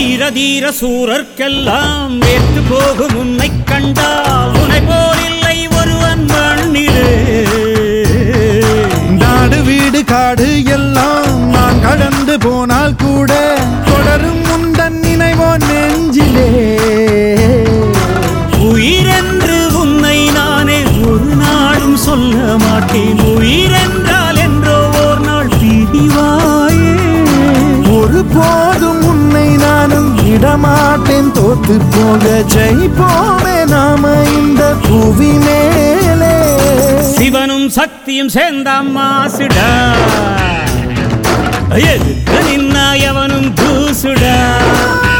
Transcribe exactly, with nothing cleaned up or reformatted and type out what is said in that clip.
வீர தீர சூரர்க்கெல்லாம் ஏற்று போகும் உன்னை கண்டால் உன்னை போல் இல்லை ஒருவன் மண்ணிலே. நாடு வீடு காடு எல்லாம் நான் கடந்து போனால் கூட தொடரும் முந்தன் நினைவோ நெஞ்சிலே. உயிரென்று உன்னை நானே ஒரு நாளும் சொல்ல மாட்டேன். உயிரென்றால் என்றோ ஓர் நாள் பிரிவாயே. ஒரு போதும் உன்னை நானும் விடமாட்டேன். தோத்து போக ஜெயிப்போமே நாம இந்த புவி மேலே. சிவனும் சக்தியும் சேர்ந்தாம் மாசுடா, எதுக்கு நின்னா எவனும் தூசுடா.